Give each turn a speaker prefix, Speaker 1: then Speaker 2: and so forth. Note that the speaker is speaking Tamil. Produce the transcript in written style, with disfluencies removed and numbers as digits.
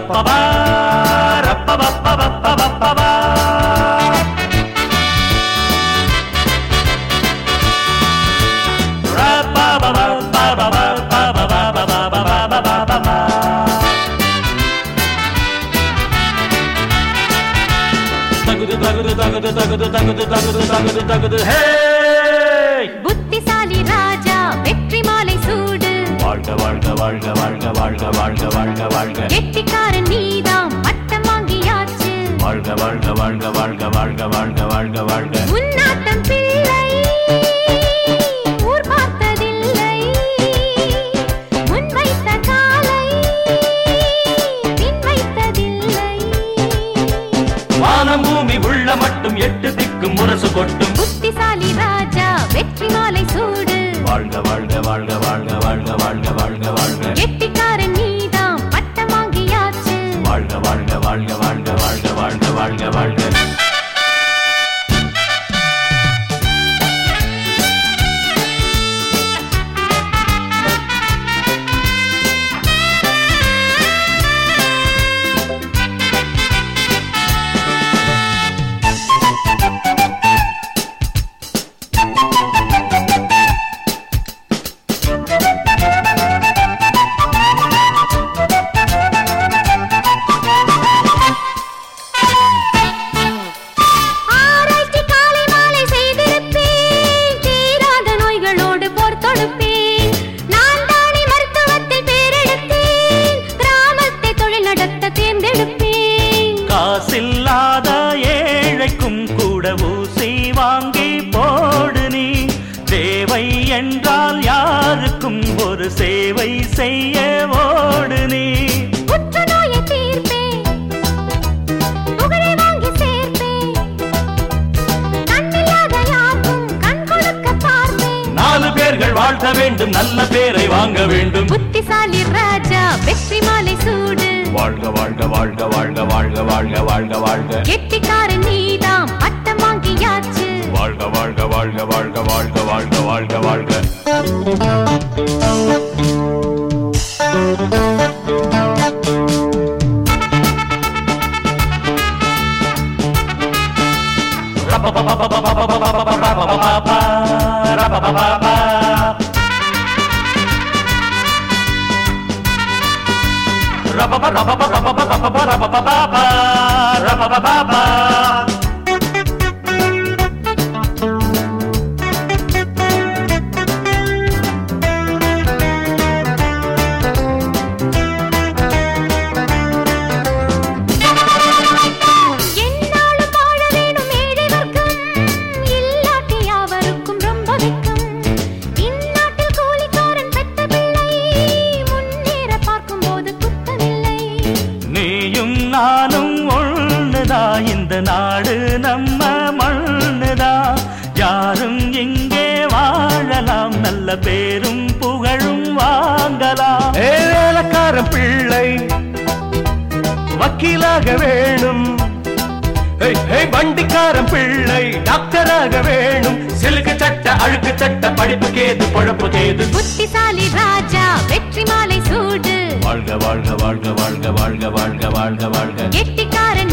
Speaker 1: புத்திசாலி ராஜா வெற்றி மாலை சூடு
Speaker 2: வாழ்க வாழ்க வாழ்க வாழ்க வாழ்க வாழ்க வாழ்க வாழ்க
Speaker 1: கெட்டிக்காரன் நீதாம் பட்டம் வாங்கியாச்சு
Speaker 2: வாழ்க வாழ்க வாழ்க வாழ்க வாழ்க வாழ்க வாழ்க வாழ்க
Speaker 1: உன்னாட்டம் பிள்ளை ஊர் பார்த்ததில்லை முன் வைத்த காலை பின் வைத்ததில்லை
Speaker 2: வானம் பூமி உள்ள மட்டும் எட்டு திக்கும் முரசு கொட்டும்
Speaker 1: புத்திசாலி ராஜா வெற்றி மாலை சூடு
Speaker 2: வாழ்க வாழ்க வாழ்க வாழ்க வாழ்க வாழ்க வாழ்க வாழ்க
Speaker 1: கெட்டிக்காரன் நீதாம் பட்டம் வாங்கியாச்சு
Speaker 2: வாழ்க வாழ்க வாழ்க வாழ்க வாழ்க வாழ்க வாழ்க வாழ்க காசில்லாத ஏழைக்கும் கூட ஊசி வாங்கி போடு நீ தேவை என்றால் யாருக்கும் ஒரு சேவை செய்ய ஓடு நீ
Speaker 1: புற்றுநோயை தீர்ப்பேன் புகழை வாங்கி சேர்ப்பேன் கண்ணில்லாத யாருக்கும் கண் கொடுக்க பார்ப்பேன்
Speaker 2: நாலு பேர்கள் வாழ்த்த வேண்டும் நல்ல பேரை வாங்க வேண்டும்
Speaker 1: புத்திசாலி ராஜா வெற்றி மாலை சூடு
Speaker 2: வாழ்க வாழ்க வாழ்க வாழ்க வாழ்க வாழ்க வாழ்க வாழ்க
Speaker 1: கெட்டிக்காரன் நீதாம் பட்டம் வாங்கியாச்சு
Speaker 2: வாழ்க வாழ்க வாழ்க வாழ்க வாழ்க வாழ்க வாழ்க வாழ்க நானும் ஒண்ணுதா இந்த நாடு நம்ம மண்ணுதா யாரும் இங்கே வாழலாம் நல்ல பேரும் புகழும் வாங்கலாம் வேலைக்காரன் பிள்ளை வக்கீலாக வேணும் வண்டிக்காரன் பிள்ளை டாக்டராக வேணும் சிலுக்கு சட்ட அழுக்கு சட்ட படிப்பு கேது பொழப்பு கேது
Speaker 1: புத்திசாலி ராஜா வெற்றி மாலை சூடு
Speaker 2: வாழ்க வாழ்க வாழ்க வாழ்க வாழ்க வாழ்க வாழ்க வாழ்க
Speaker 1: கெட்டிக்காரன்